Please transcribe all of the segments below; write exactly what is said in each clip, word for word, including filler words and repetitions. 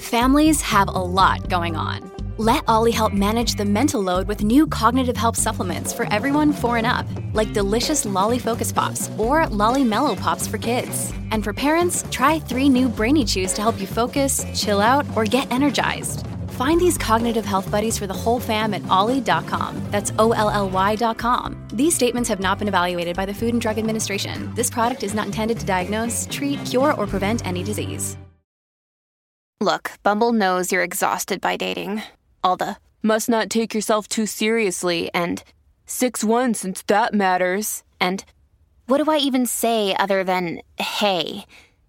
Families have a lot going on. Let Ollie help manage the mental load with new cognitive help supplements for everyone four and up, like delicious Lolly Focus Pops or Lolly Mellow Pops for kids. And for parents, try three new Brainy Chews to help you focus, chill out, or get energized. Find these cognitive health buddies for the whole fam at ollie dot com. That's O L L Y dot com. These statements have not been evaluated by the Food and Drug Administration. This product is not intended to diagnose, treat, cure, or prevent any disease. Look, Bumble knows you're exhausted by dating. All the, must not take yourself too seriously, and six one since that matters, and what do I even say other than, hey?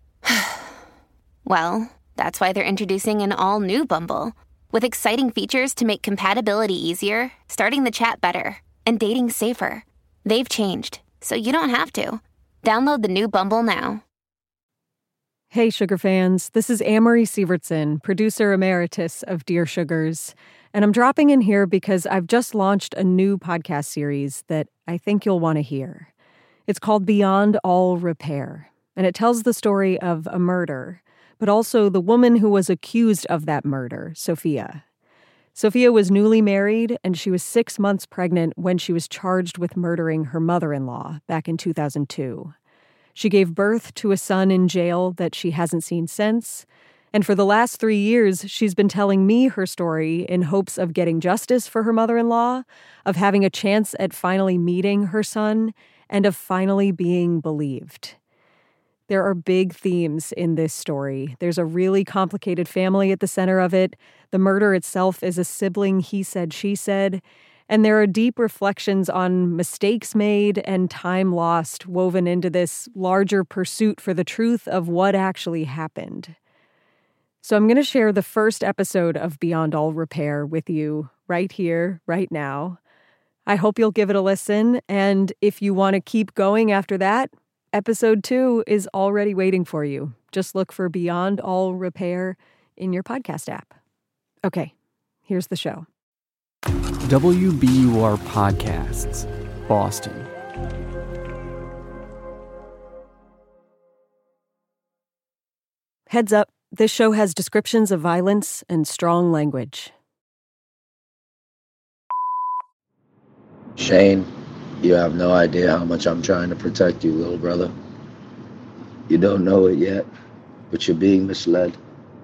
Well, that's why they're introducing an all-new Bumble, with exciting features to make compatibility easier, starting the chat better, and dating safer. They've changed, so you don't have to. Download the new Bumble now. Hey, Sugar fans. This is Amory Sievertson, producer emeritus of Dear Sugars, and I'm dropping in here because I've just launched a new podcast series that I think you'll want to hear. It's called Beyond All Repair, and it tells the story of a murder, but also the woman who was accused of that murder, Sophia. Sophia was newly married, and she was six months pregnant when she was charged with murdering her mother-in-law back in two thousand two. She gave birth to a son in jail that she hasn't seen since, and for the last three years, she's been telling me her story in hopes of getting justice for her mother-in-law, of having a chance at finally meeting her son, and of finally being believed. There are big themes in this story. There's a really complicated family at the center of it. The murder itself is a sibling he said, she said. And there are deep reflections on mistakes made and time lost woven into this larger pursuit for the truth of what actually happened. So I'm going to share the first episode of Beyond All Repair with you right here, right now. I hope you'll give it a listen. And if you want to keep going after that, episode two is already waiting for you. Just look for Beyond All Repair in your podcast app. Okay, here's the show. W B U R Podcasts, Boston. Heads up, this show has descriptions of violence and strong language. Shane, you have no idea how much I'm trying to protect you, little brother. You don't know it yet, but you're being misled.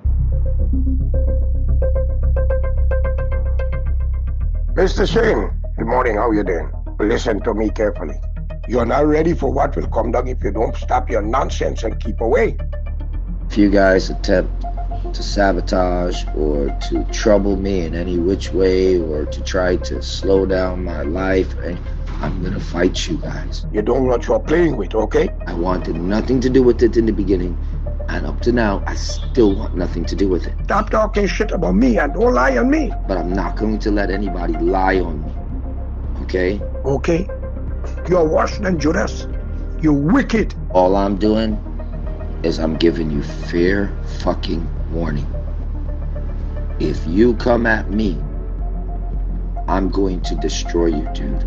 Mister Shane, good morning, how you doing? Listen to me carefully. You're not ready for what will come down if you don't stop your nonsense and keep away. If you guys attempt to sabotage or to trouble me in any which way or to try to slow down my life, I'm gonna fight you guys. You don't know what you're playing with, okay? I wanted nothing to do with it in the beginning, and up to now, I still want nothing to do with it. Stop talking shit about me and don't lie on me. But I'm not going to let anybody lie on me, okay? Okay. You're worse than Judas. You're wicked. All I'm doing is I'm giving you fair fucking warning. If you come at me, I'm going to destroy you, dude.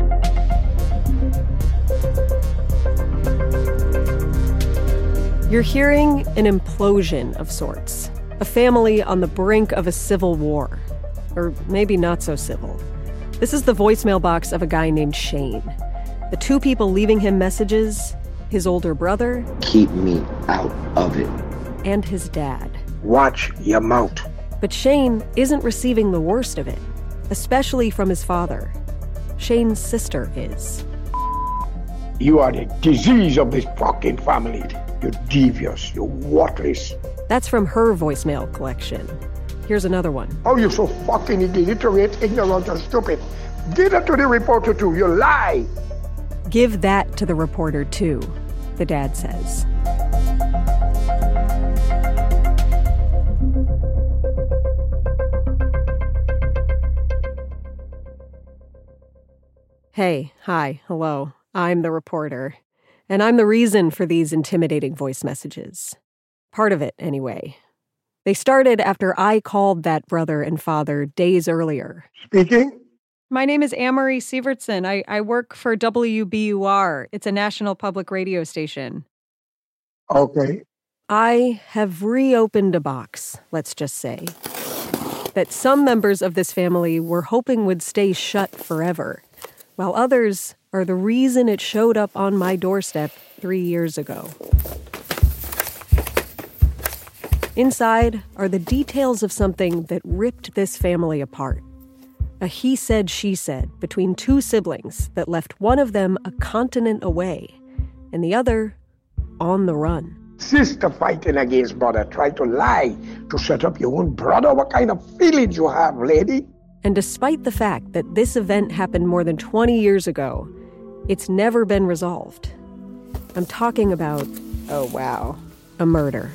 You're hearing an implosion of sorts. A family on the brink of a civil war. Or maybe not so civil. This is the voicemail box of a guy named Shane. The two people leaving him messages, his older brother. Keep me out of it. And his dad. Watch your mouth. But Shane isn't receiving the worst of it, especially from his father. Shane's sister is. You are the disease of this fucking family. You're devious. You're worthless. That's from her voicemail collection. Here's another one. Oh, you're so fucking illiterate, ignorant, and stupid. Give it to the reporter too. You lie. Give that to the reporter too, the dad says. Hey, hi, hello. I'm the reporter. And I'm the reason for these intimidating voice messages. Part of it, anyway. They started after I called that brother and father days earlier. Speaking? My name is Amory Sievertson. I, I work for W B U R. It's a national public radio station. Okay. I have reopened a box, let's just say, that some members of this family were hoping would stay shut forever, while others are the reason it showed up on my doorstep three years ago. Inside are the details of something that ripped this family apart. A he said, she said between two siblings that left one of them a continent away and the other on the run. Sister fighting against brother, try to lie to shut up your own brother. What kind of feelings you have, lady? And despite the fact that this event happened more than twenty years ago, it's never been resolved. I'm talking about, oh wow, a murder.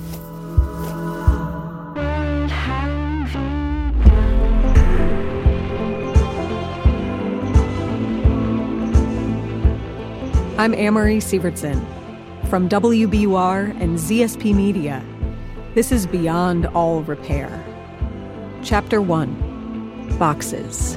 I'm Amory Sievertson. From W B U R and Z S P Media, this is Beyond All Repair. Chapter one, Boxes.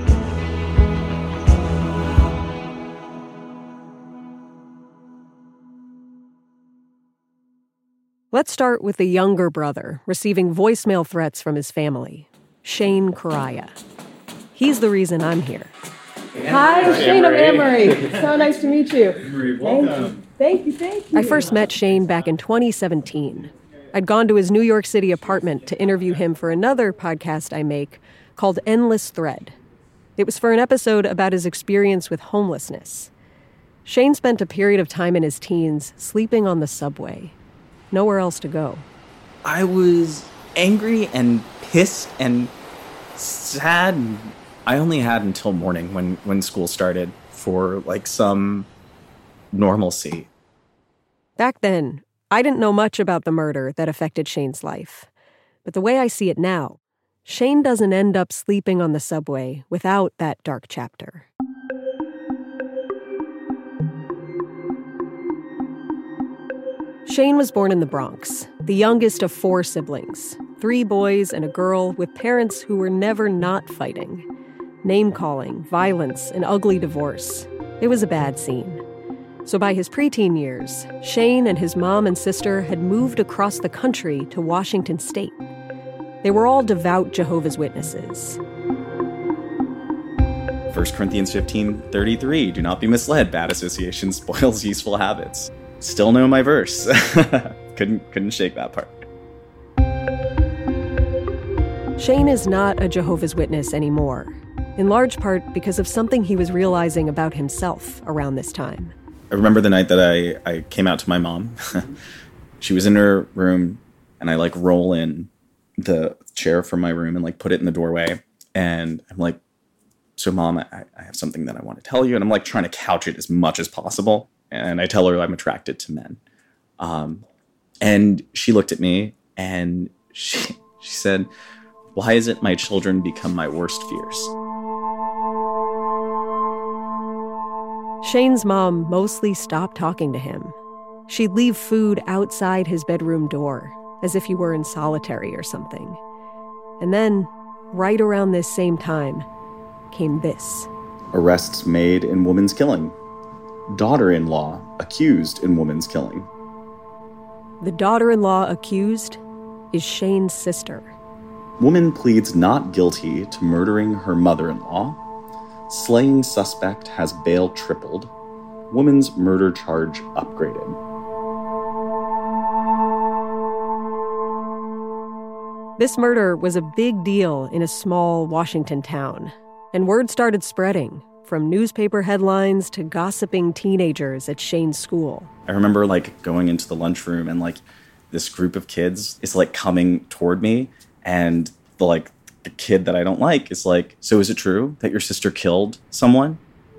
Let's start with the younger brother receiving voicemail threats from his family, Shane Correia. He's the reason I'm here. Hi, I'm Shane of Amory. So nice to meet you. Amory, welcome. Thank you, thank you. I first met Shane back in twenty seventeen. I'd gone to his New York City apartment to interview him for another podcast I make called Endless Thread. It was for an episode about his experience with homelessness. Shane spent a period of time in his teens sleeping on the subway. Nowhere else to go. I was angry and pissed and sad. I only had until morning when, when school started for, like, some normalcy. Back then, I didn't know much about the murder that affected Shane's life. But the way I see it now, Shane doesn't end up sleeping on the subway without that dark chapter. Shane was born in the Bronx, the youngest of four siblings, three boys and a girl with parents who were never not fighting. Name-calling, violence, an ugly divorce. It was a bad scene. So by his preteen years, Shane and his mom and sister had moved across the country to Washington State. They were all devout Jehovah's Witnesses. First Corinthians fifteen thirty-three, do not be misled, bad association spoils useful habits. Still know my verse. couldn't couldn't shake that part. Shane is not a Jehovah's Witness anymore, in large part because of something he was realizing about himself around this time. I remember the night that I, I came out to my mom. She was in her room, and I, like, roll in the chair from my room and, like, put it in the doorway. And I'm like, so, Mom, I, I have something that I want to tell you. And I'm, like, trying to couch it as much as possible. And I tell her I'm attracted to men. Um, and she looked at me, and she she said, why isn't my children become my worst fears? Shane's mom mostly stopped talking to him. She'd leave food outside his bedroom door, as if he were in solitary or something. And then, right around this same time, came this. Arrests made in woman's killing. Daughter-in-law accused in woman's killing. The daughter-in-law accused is Shane's sister. Woman pleads not guilty to murdering her mother-in-law. Slaying suspect has bail tripled. Woman's murder charge upgraded. This murder was a big deal in a small Washington town, and word started spreading, from newspaper headlines to gossiping teenagers at Shane's school. I remember, like, going into the lunchroom and, like, this group of kids is, like, coming toward me, and the, like, the kid that I don't like is like, so is it true that your sister killed someone?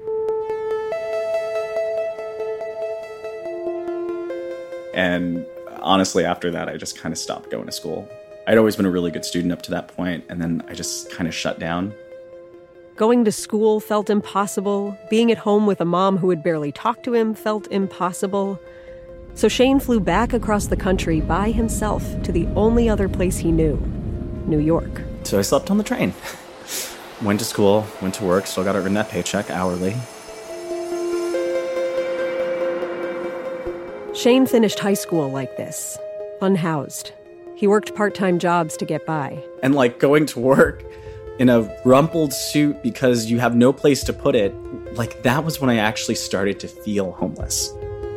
And honestly, after that, I just kind of stopped going to school. I'd always been a really good student up to that point, and then I just kind of shut down. Going to school felt impossible. Being at home with a mom who would barely talk to him felt impossible. So Shane flew back across the country by himself to the only other place he knew, New York. So I slept on the train. Went to school, went to work, still got to earn that paycheck hourly. Shane finished high school like this, unhoused. He worked part-time jobs to get by. And like going to work in a rumpled suit because you have no place to put it, like that was when I actually started to feel homeless.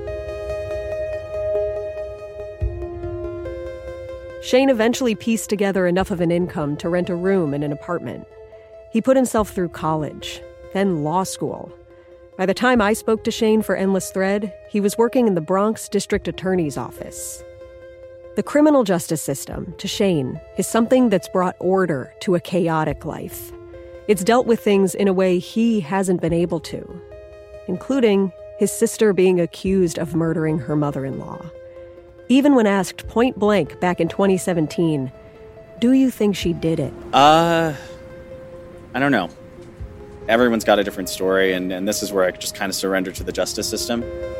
Shane eventually pieced together enough of an income to rent a room in an apartment. He put himself through college, then law school. By the time I spoke to Shane for Endless Thread, he was working in the Bronx District Attorney's office. The criminal justice system, to Shane, is something that's brought order to a chaotic life. It's dealt with things in a way he hasn't been able to, including his sister being accused of murdering her mother-in-law. Even when asked point blank back in twenty seventeen, do you think she did it? Uh, I don't know. Everyone's got a different story, and, and this is where I just kind of surrender to the justice system.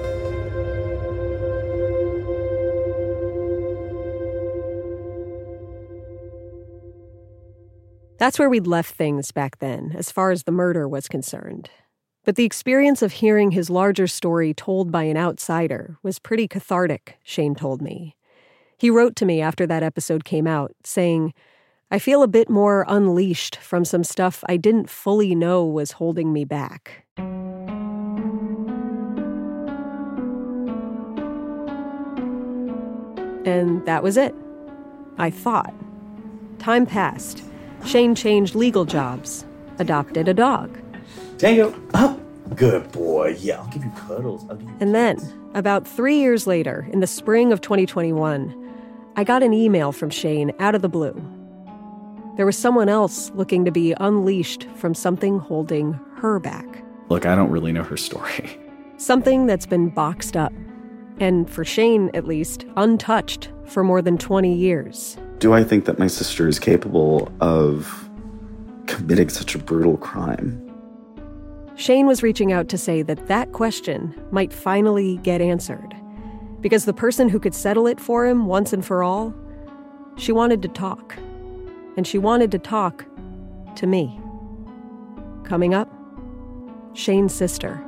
That's where we'd left things back then, as far as the murder was concerned. But the experience of hearing his larger story told by an outsider was pretty cathartic, Shane told me. He wrote to me after that episode came out, saying, I feel a bit more unleashed from some stuff I didn't fully know was holding me back. And that was it. I thought. Time passed. Shane changed legal jobs, adopted a dog. Daniel, up. Good boy. Yeah, I'll give you cuddles. I'll give you and then, about three years later, in the spring of twenty twenty-one, I got an email from Shane out of the blue. There was someone else looking to be unleashed from something holding her back. Look, I don't really know her story. Something that's been boxed up, and for Shane, at least, untouched for more than twenty years. Do I think that my sister is capable of committing such a brutal crime? Shane was reaching out to say that that question might finally get answered. Because the person who could settle it for him once and for all, she wanted to talk. And she wanted to talk to me. Coming up, Shane's sister.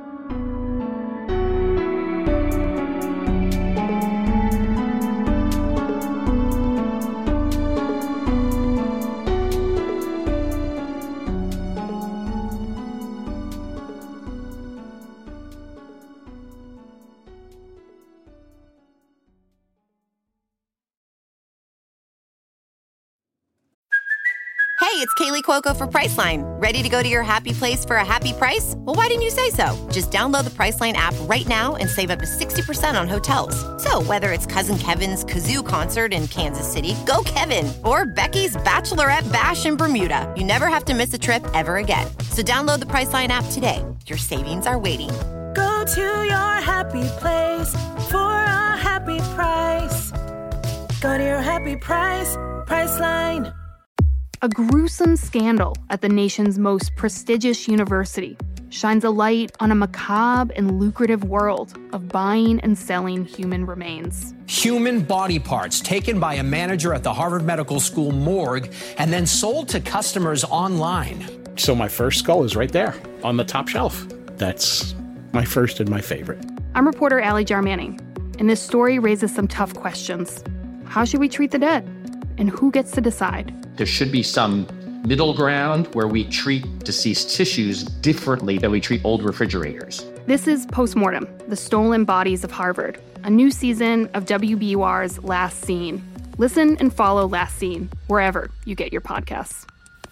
Hey, it's Kaylee Cuoco for Priceline. Ready to go to your happy place for a happy price? Well, why didn't you say so? Just download the Priceline app right now and save up to sixty percent on hotels. So whether it's Cousin Kevin's Kazoo Concert in Kansas City, go Kevin, or Becky's Bachelorette Bash in Bermuda, you never have to miss a trip ever again. So download the Priceline app today. Your savings are waiting. Go to your happy place for a happy price. Go to your happy price, Priceline. A gruesome scandal at the nation's most prestigious university shines a light on a macabre and lucrative world of buying and selling human remains. Human body parts taken by a manager at the Harvard Medical School morgue and then sold to customers online. So my first skull is right there on the top shelf. That's my first and my favorite. I'm reporter Allie Jar Manning, and this story raises some tough questions. How should we treat the dead? And who gets to decide? There should be some middle ground where we treat deceased tissues differently than we treat old refrigerators. This is Postmortem, the Stolen Bodies of Harvard, a new season of W B U R's Last Scene. Listen and follow Last Scene wherever you get your podcasts.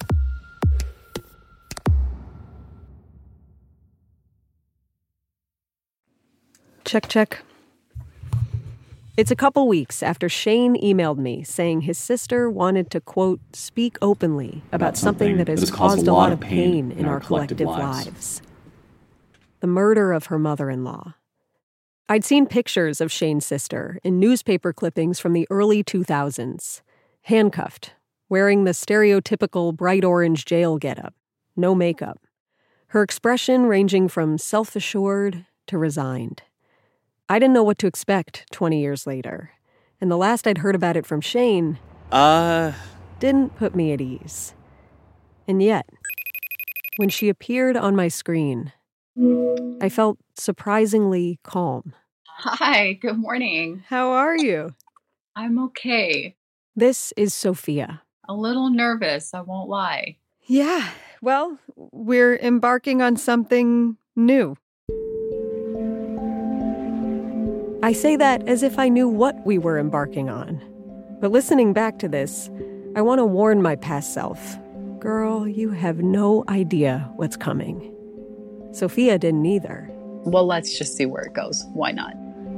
Check, check. It's a couple weeks after Shane emailed me saying his sister wanted to, quote, speak openly about, about something, something that has, that has caused, caused a lot of pain in, in our, our collective, collective lives. lives. The murder of her mother-in-law. I'd seen pictures of Shane's sister in newspaper clippings from the early two thousands, handcuffed, wearing the stereotypical bright orange jail getup, no makeup. Her expression ranging from self-assured to resigned. I didn't know what to expect twenty years later, and the last I'd heard about it from Shane uh, didn't put me at ease. And yet, when she appeared on my screen, I felt surprisingly calm. Hi, good morning. How are you? I'm okay. This is Sophia. A little nervous, I won't lie. Yeah, well, we're embarking on something new. I say that as if I knew what we were embarking on. But listening back to this, I want to warn my past self. Girl, you have no idea what's coming. Sophia didn't either. Well, let's just see where it goes. Why not?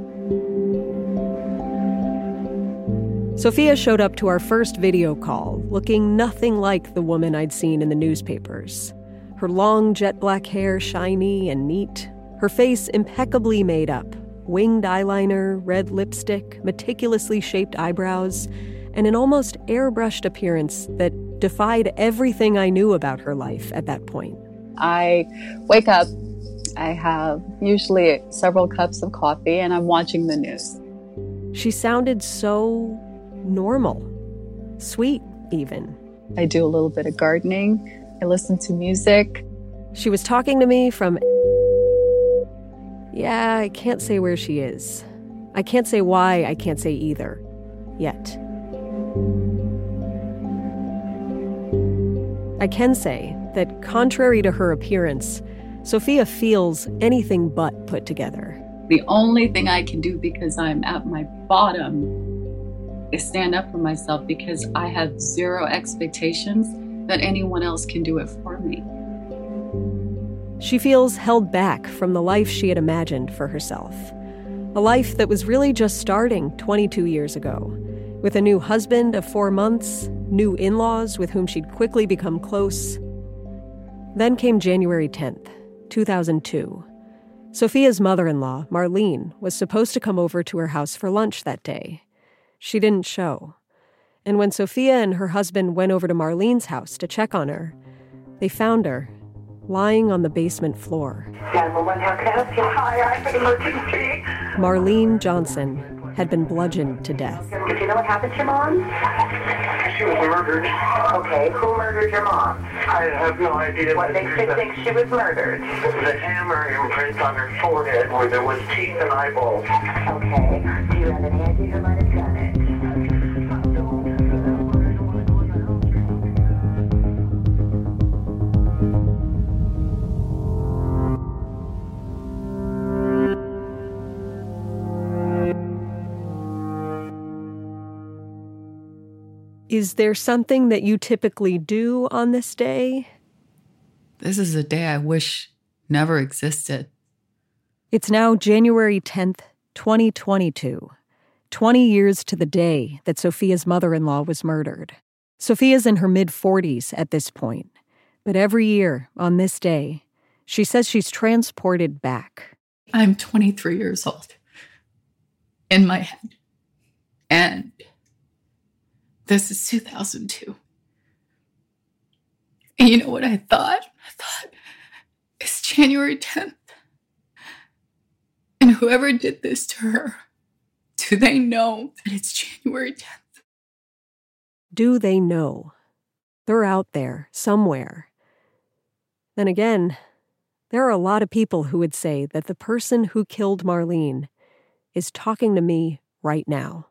Sophia showed up to our first video call, looking nothing like the woman I'd seen in the newspapers. Her long jet black hair shiny and neat, her face impeccably made up, winged eyeliner, red lipstick, meticulously shaped eyebrows, and an almost airbrushed appearance that defied everything I knew about her life at that point. I wake up, I have usually several cups of coffee, and I'm watching the news. She sounded so normal, sweet even. I do a little bit of gardening. I listen to music. She was talking to me from... Yeah, I can't say where she is. I can't say why I can't say either. Yet. I can say that contrary to her appearance, Sophia feels anything but put together. The only thing I can do because I'm at my bottom is stand up for myself because I have zero expectations that anyone else can do it for me. She feels held back from the life she had imagined for herself. A life that was really just starting twenty-two years ago, with a new husband of four months, new in-laws with whom she'd quickly become close. Then came January tenth, two thousand two. Sophia's mother-in-law, Marlene, was supposed to come over to her house for lunch that day. She didn't show. And when Sophia and her husband went over to Marlene's house to check on her, they found her lying on the basement floor. nine one one, how can I help you? Hi, I have an emergency. Marlene Johnson had been bludgeoned to death. Do you know what happened to your mom? She was murdered. Okay, who murdered your mom? I have no idea. What makes you think she was murdered? The hammer imprint on her forehead where there was teeth and eyeballs. Okay, do you have any idea who might have done it? Is there something that you typically do on this day? This is a day I wish never existed. It's now January tenth, twenty twenty-two, twenty years to the day that Sophia's mother-in-law was murdered. Sophia's in her mid-forties at this point, but every year on this day, she says she's transported back. I'm twenty-three years old in my head, and this is two thousand two. And you know what I thought? I thought, it's January tenth. And whoever did this to her, do they know that it's January tenth? Do they know? They're out there, somewhere. Then again, there are a lot of people who would say that the person who killed Marlene is talking to me right now.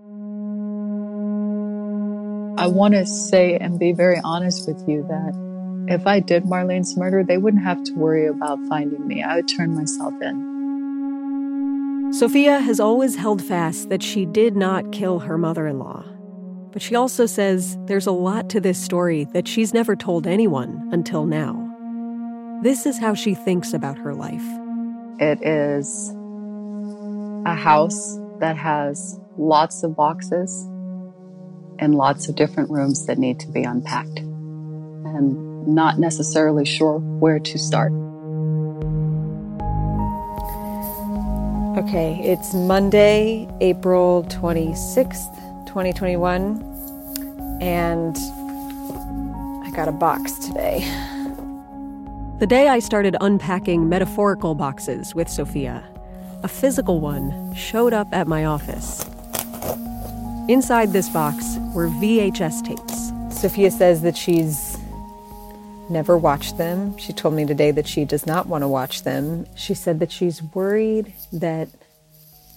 I want to say and be very honest with you that if I did Marlene's murder, they wouldn't have to worry about finding me. I would turn myself in. Sophia has always held fast that she did not kill her mother-in-law. But she also says there's a lot to this story that she's never told anyone until now. This is how she thinks about her life. It is a house that has lots of boxes and lots of different rooms that need to be unpacked, and not necessarily sure where to start. Okay, it's Monday, April twenty-sixth, twenty twenty-one, and I got a box today. The day I started unpacking metaphorical boxes with Sophia, a physical one showed up at my office. Inside this box were V H S tapes. Sophia says that she's never watched them. She told me today that she does not want to watch them. She said that she's worried that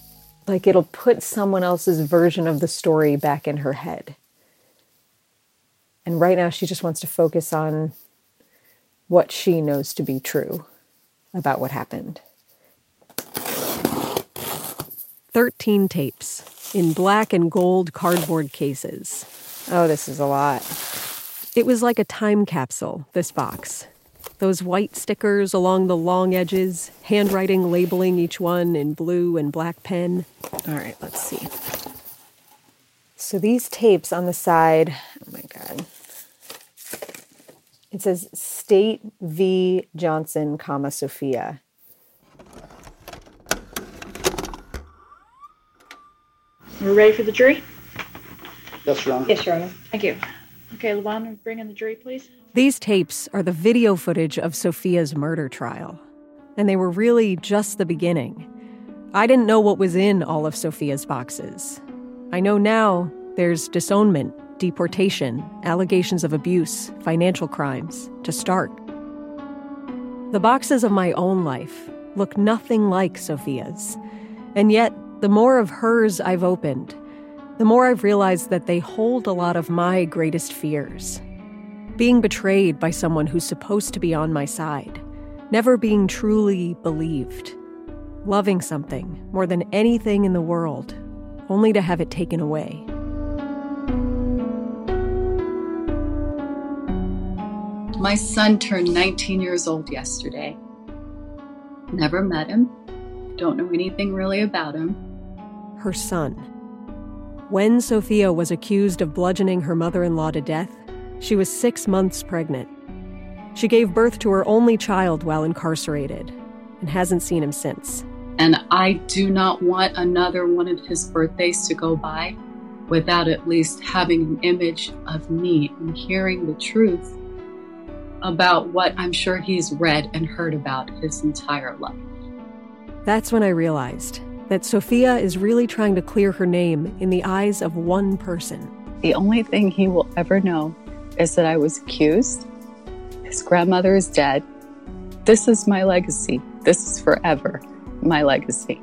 Like it'll put someone else's version of the story back in her head. And right now she just wants to focus on what she knows to be true about what happened. Thirteen tapes in black and gold cardboard cases. Oh, this is a lot. It was like a time capsule, this box. Those white stickers along the long edges, handwriting labeling each one in blue and black pen. All right, let's see. So these tapes on the side, oh my God. It says State v. Johnson, comma, Sophia. We're ready for the jury? Yes, Your Honor. Yes, Your Honor. Thank you. Okay, LaVon, bring in the jury, please. These tapes are the video footage of Sophia's murder trial. And they were really just the beginning. I didn't know what was in all of Sophia's boxes. I know now there's disownment, deportation, allegations of abuse, financial crimes, to start. The boxes of my own life look nothing like Sophia's. And yet, the more of hers I've opened, the more I've realized that they hold a lot of my greatest fears. Being betrayed by someone who's supposed to be on my side. Never being truly believed. Loving something more than anything in the world, only to have it taken away. My son turned nineteen years old yesterday. Never met him. Don't know anything really about him. Her son. When Sophia was accused of bludgeoning her mother-in-law to death, she was six months pregnant. She gave birth to her only child while incarcerated and hasn't seen him since. And I do not want another one of his birthdays to go by without at least having an image of me and hearing the truth about what I'm sure he's read and heard about his entire life. That's when I realized that Sophia is really trying to clear her name in the eyes of one person. The only thing he will ever know is that I was accused. His grandmother is dead. This is my legacy. This is forever my legacy.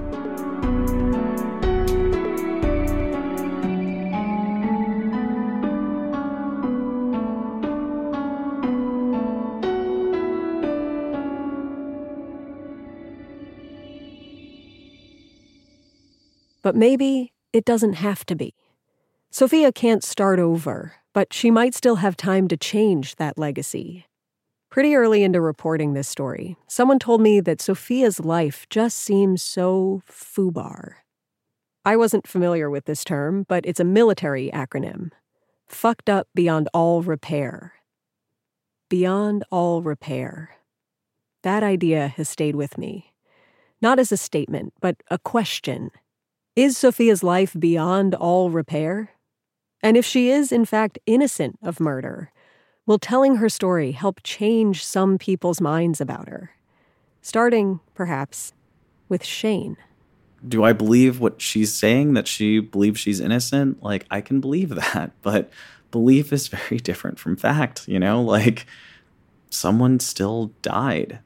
But maybe it doesn't have to be. Sophia can't start over, but she might still have time to change that legacy. Pretty early into reporting this story, someone told me that Sophia's life just seems so FUBAR. I wasn't familiar with this term, but it's a military acronym. Fucked up beyond all repair. Beyond all repair. That idea has stayed with me. Not as a statement, but a question. Is Sophia's life beyond all repair? And if she is, in fact, innocent of murder, will telling her story help change some people's minds about her? Starting, perhaps, with Shane. Do I believe what she's saying, that she believes she's innocent? Like, I can believe that, but belief is very different from fact, you know? Like, someone still died.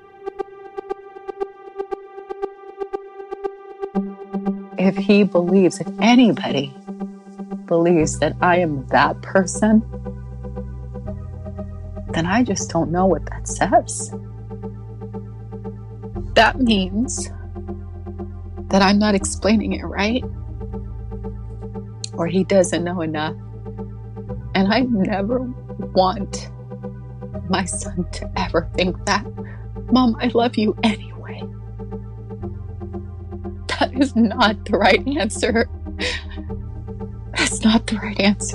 If he believes, if anybody believes that I am that person, then I just don't know what that says. That means that I'm not explaining it right, or he doesn't know enough. And I never want my son to ever think that. Mom, I love you anyway. That is not the right answer. That's not the right answer.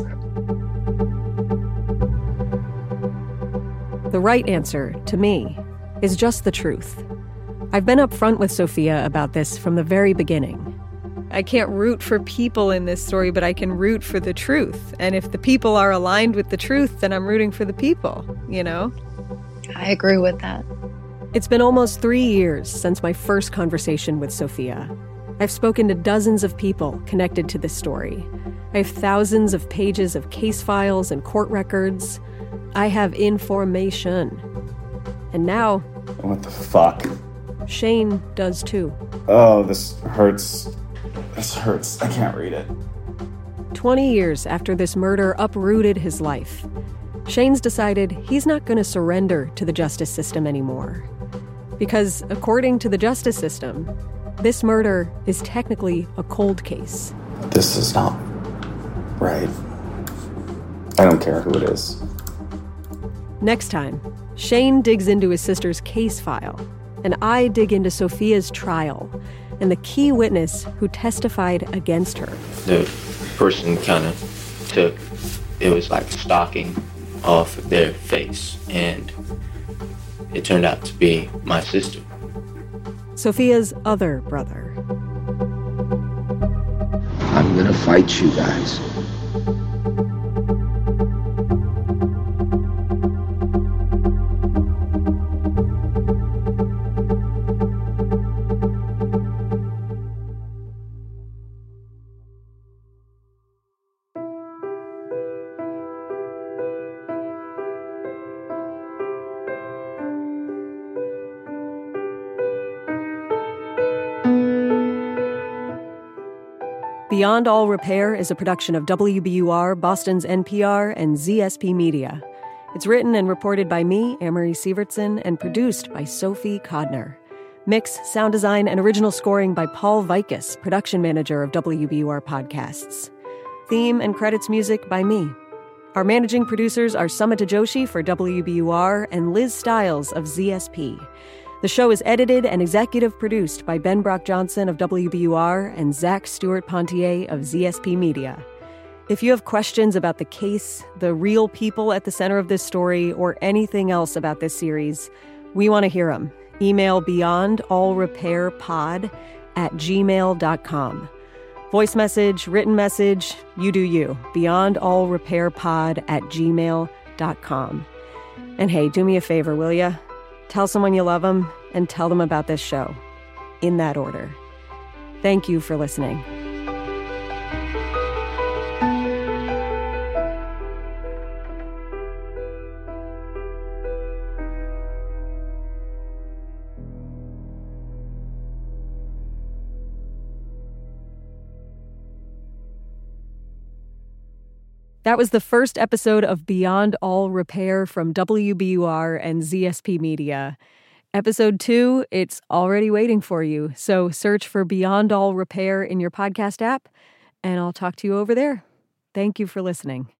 The right answer, to me, is just the truth. I've been upfront with Sophia about this from the very beginning. I can't root for people in this story, but I can root for the truth. And if the people are aligned with the truth, then I'm rooting for the people, you know? I agree with that. It's been almost three years since my first conversation with Sophia. I've spoken to dozens of people connected to this story. I have thousands of pages of case files and court records. I have information. And now... What the fuck? Shane does too. Oh, this hurts. This hurts. I can't read it. twenty years after this murder uprooted his life, Shane's decided he's not going to surrender to the justice system anymore. Because according to the justice system, this murder is technically a cold case. This is not right. I don't care who it is. Next time, Shane digs into his sister's case file, and I dig into Sophia's trial and the key witness who testified against her. The person kind of took, it was like stocking off of their face, and it turned out to be my sister. Sophia's other brother. I'm gonna fight you guys. Beyond All Repair is a production of W B U R, Boston's N P R, and Z S P Media. It's written and reported by me, Amory Sievertson, and produced by Sophie Kodner. Mix, sound design, and original scoring by Paul Vikas, production manager of W B U R Podcasts. Theme and credits music by me. Our managing producers are Sumita Joshi for W B U R and Liz Stiles of Z S P. The show is edited and executive produced by Ben Brock Johnson of W B U R and Zach Stewart Pontier of Z S P Media. If you have questions about the case, the real people at the center of this story, or anything else about this series, we want to hear them. Email beyondallrepairpod at gmail dot com. Voice message, written message, you do you. beyondallrepairpod at gmail dot com. And hey, do me a favor, will ya? Tell someone you love them, and tell them about this show. In that order. Thank you for listening. That was the first episode of Beyond All Repair from W B U R and Z S P Media. Episode two, it's already waiting for you, so search for Beyond All Repair in your podcast app, and I'll talk to you over there. Thank you for listening.